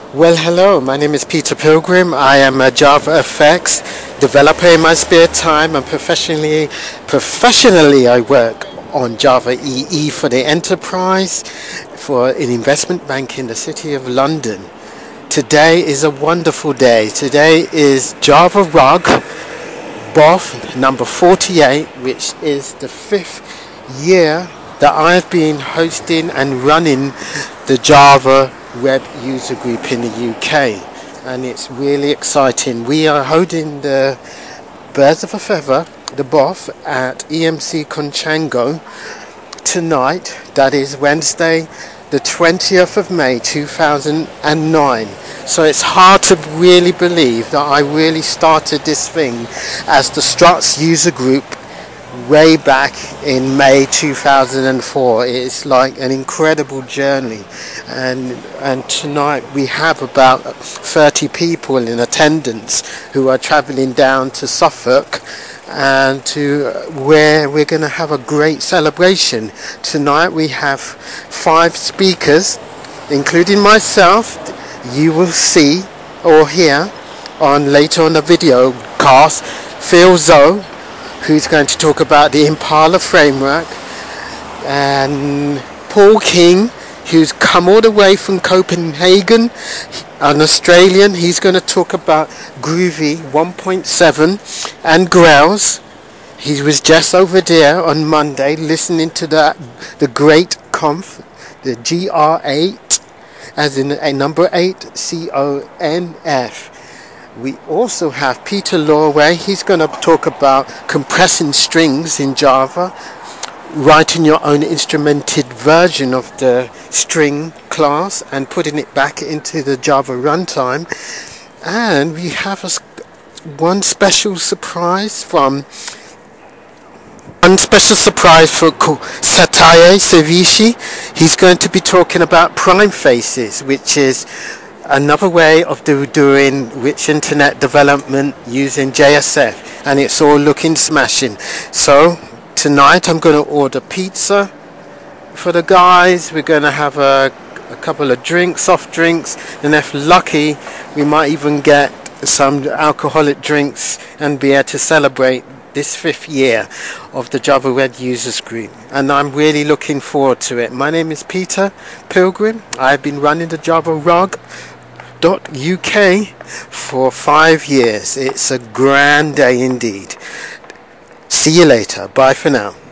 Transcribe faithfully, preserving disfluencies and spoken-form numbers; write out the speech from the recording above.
Well, hello, my name is Peter Pilgrim. I am a JavaFX developer in my spare time, and professionally, professionally I work on Java E E for the enterprise for an investment bank in the city of London. Today is a wonderful day. Today is Java Rug B O F number forty-eight, which is the fifth year that I've been hosting and running the Java Web User Group in the U K, and it's really exciting. We are holding the Birds of a Feather, the B O F, at E M C Conchango tonight. That is Wednesday, the twentieth of May two thousand nine. So it's hard to really believe that I really started this thing as the Struts User Group way back in May two thousand four. It's like an incredible journey, and and tonight we have about thirty people in attendance who are travelling down to Suffolk and to where we're going to have a great celebration. Tonight we have five speakers, including myself. You will see or hear on later on the video cast Phil Zoe, who's going to talk about the Impala framework, and Paul King, who's come all the way from Copenhagen, an Australian. He's going to talk about Groovy one point seven and Grails. He was just over there on Monday listening to the, the great conf, the G R eight, as in a number eight, C O N F. We also have Peter Lorway. He's going to talk about compressing strings in Java, writing your own instrumented version of the string class and putting it back into the Java runtime. And we have a, one special surprise from one special surprise for Sataye Sevishi. He's going to be talking about prime faces, which is another way of do, doing rich internet development using J S F, and it's all looking smashing. So tonight I'm going to order pizza for the guys. We're going to have a, a couple of drinks, soft drinks, and if lucky we might even get some alcoholic drinks and be able to celebrate this fifth year of the Java Web Users Group, and I'm really looking forward to it. My name is Peter Pilgrim. I've been running the Java Rug dot U K for five years. It's a grand day indeed. See you later. Bye for now.